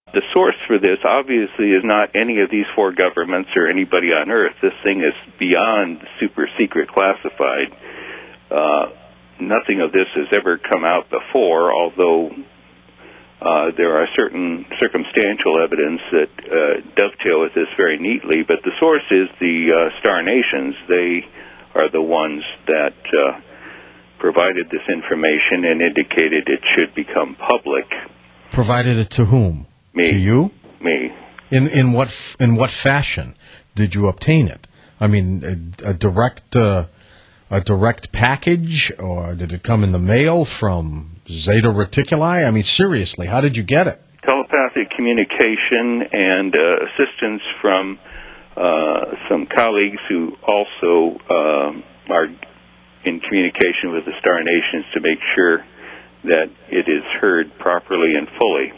The source for this obviously is not any of these four governments or anybody on Earth. This thing is beyond super secret classified. Nothing of this has ever come out before, although there are certain circumstantial evidence that dovetail with this very neatly. But the source is the Star Nations. They are the ones that provided this information and indicated it should become public. Provided it to whom? Me. To you? Me. In what fashion did you obtain it? I mean, a direct package, or did it come in the mail from Zeta Reticuli? I mean, seriously, how did you get it? Telepathic communication and assistance from some colleagues who also are in communication with the Star Nations to make sure that it is heard properly and fully.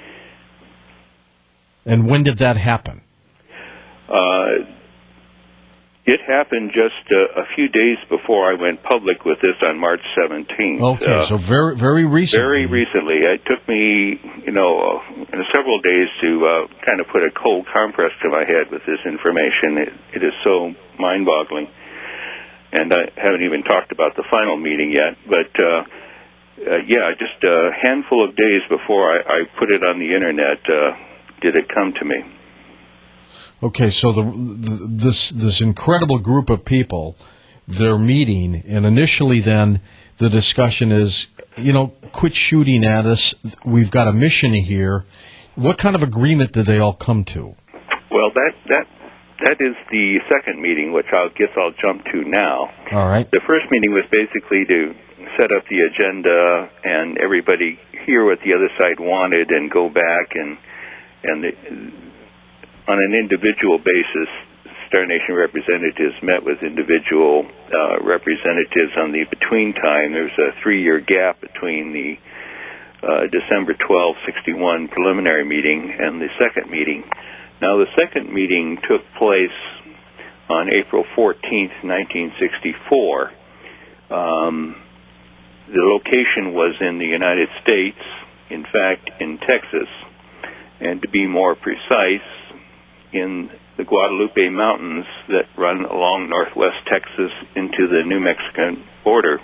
And when did that happen? It happened just a few days before I went public with this on March 17th. Okay, so very, very recently. Very recently. It took me, several days to kind of put a cold compress to my head with this information. It is so mind-boggling. And I haven't even talked about the final meeting yet. But, just a handful of days before I put it on the Internet did it come to me. Okay, so this incredible group of people, they're meeting, and initially then the discussion is, quit shooting at us. We've got a mission here. What kind of agreement did they all come to? Well, that is the second meeting, which I'll jump to now. All right. The first meeting was basically to set up the agenda and everybody hear what the other side wanted and go back and on an individual basis, Star Nation representatives met with individual representatives on the between time. There's a 3-year gap between the December 12, 61 preliminary meeting and the second meeting. Now, the second meeting took place on April 14th, 1964. The location was in the United States, in fact, in Texas, and to be more precise, in the Guadalupe Mountains that run along northwest Texas into the New Mexican border.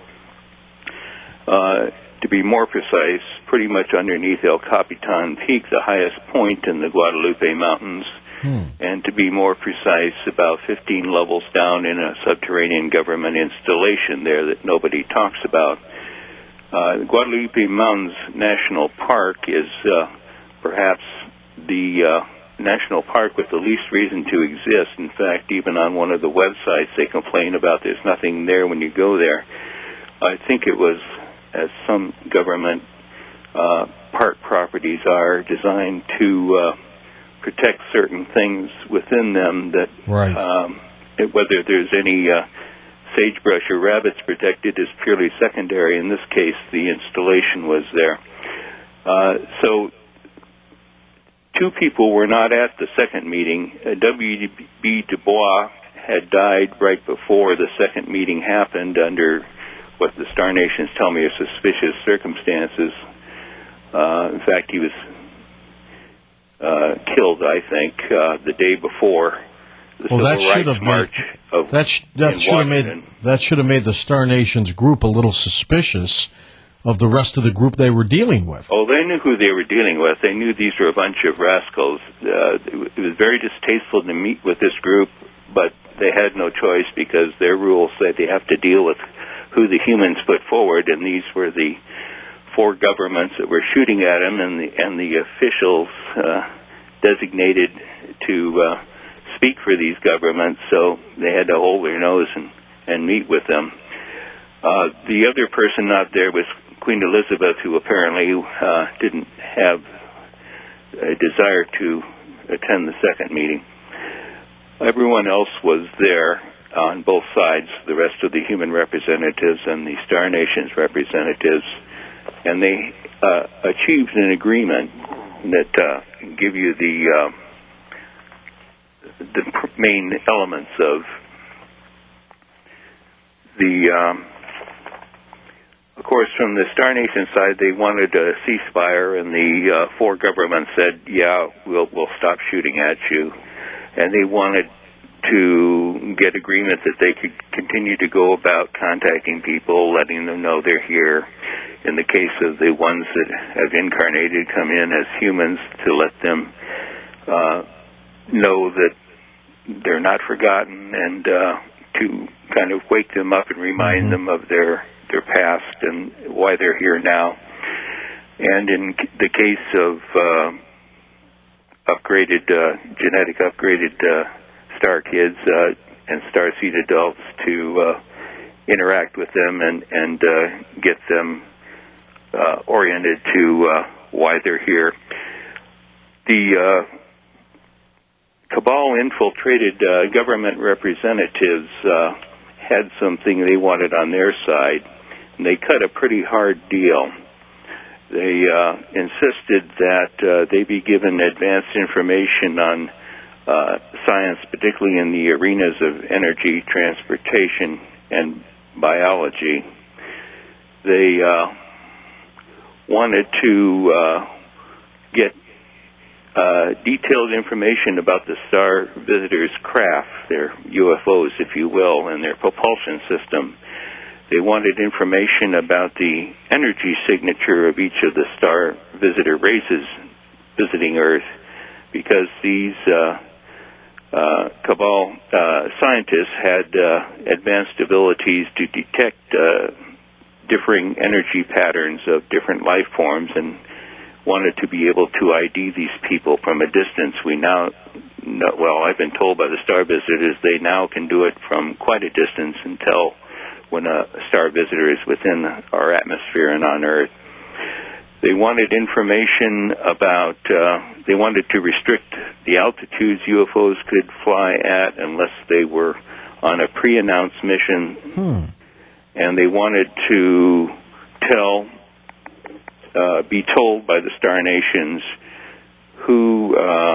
To be more precise, pretty much underneath El Capitan Peak, the highest point in the Guadalupe Mountains, and to be more precise, about 15 levels down in a subterranean government installation there that nobody talks about. The Guadalupe Mountains National Park is perhaps the national park with the least reason to exist. In fact, even on one of the websites, they complain about there's nothing there when you go there. I think it was, as some government park properties are, designed to protect certain things within them that, whether there's any sagebrush or rabbits protected is purely secondary. In this case, the installation was there. So two people were not at the second meeting. W.B. Du Bois had died right before the second meeting happened under what the Star Nations tell me are suspicious circumstances. In fact, he was killed, I think, the day before the Civil Rights March of Washington. That should have made the Star Nations group a little suspicious of the rest of the group they were dealing with. Oh, they knew who they were dealing with. They knew these were a bunch of rascals. It was very distasteful to meet with this group, but they had no choice because their rules said they have to deal with who the humans put forward, and these were the four governments that were shooting at them, and the officials designated to speak for these governments, so they had to hold their nose and meet with them. The other person not there was Queen Elizabeth, who apparently didn't have a desire to attend the second meeting. Everyone else was there on both sides, the rest of the human representatives and the Star Nations representatives, and they achieved an agreement that give you the main elements of the course, from the Star Nation side, they wanted a ceasefire, and the four governments said, "Yeah, we'll stop shooting at you," and they wanted to get agreement that they could continue to go about contacting people, letting them know they're here. In the case of the ones that have incarnated, come in as humans, to let them know that they're not forgotten, and to kind of wake them up and remind them of their past and why they're here now. And in the case of genetic upgraded star kids and star seed adults, to interact with them and get them oriented to why they're here. The Cabal infiltrated government representatives had something they wanted on their side, and they cut a pretty hard deal. They insisted that they be given advanced information on science, particularly in the arenas of energy, transportation, and biology. They wanted to get detailed information about the star visitors' craft, their UFOs, if you will, and their propulsion system. They wanted information about the energy signature of each of the star visitor races visiting Earth, because these Cabal scientists had advanced abilities to detect differing energy patterns of different life forms, and wanted to be able to ID these people from a distance. We now know, well, I've been told by the star visitors they now can do it from quite a distance and tell when a star visitor is within our atmosphere and on Earth. They wanted information about, they wanted to restrict the altitudes UFOs could fly at unless they were on a pre-announced mission. And they wanted to be told by the Star Nations who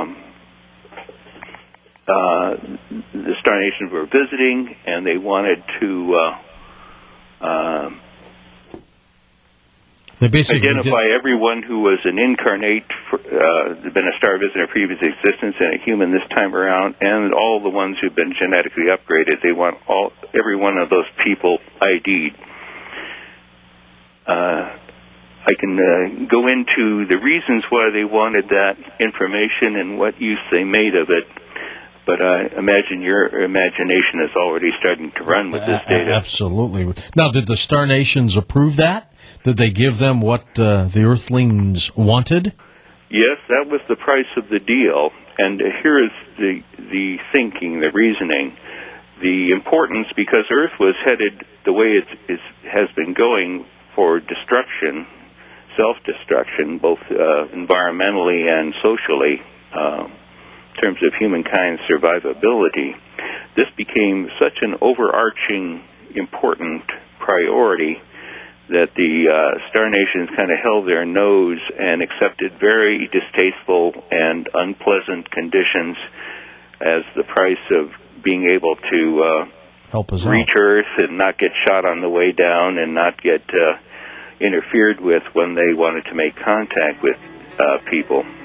the Star Nations were visiting, and they wanted to they basically identify everyone who was an incarnate, been a star visitor in previous existence, and a human this time around, and all the ones who've been genetically upgraded. They want every one of those people ID'd. I can go into the reasons why they wanted that information and what use they made of it, but I imagine your imagination is already starting to run with this data. Absolutely. Now, did the Star Nations approve that? Did they give them what the Earthlings wanted? Yes, that was the price of the deal. And here is the thinking, the reasoning, the importance, because Earth was headed the way it has been going for destruction, self-destruction, both environmentally and socially, in terms of humankind's survivability. This became such an overarching, important priority that the Star Nations kind of held their nose and accepted very distasteful and unpleasant conditions as the price of being able to help us reach out. Earth and not get shot on the way down and not get interfered with when they wanted to make contact with people.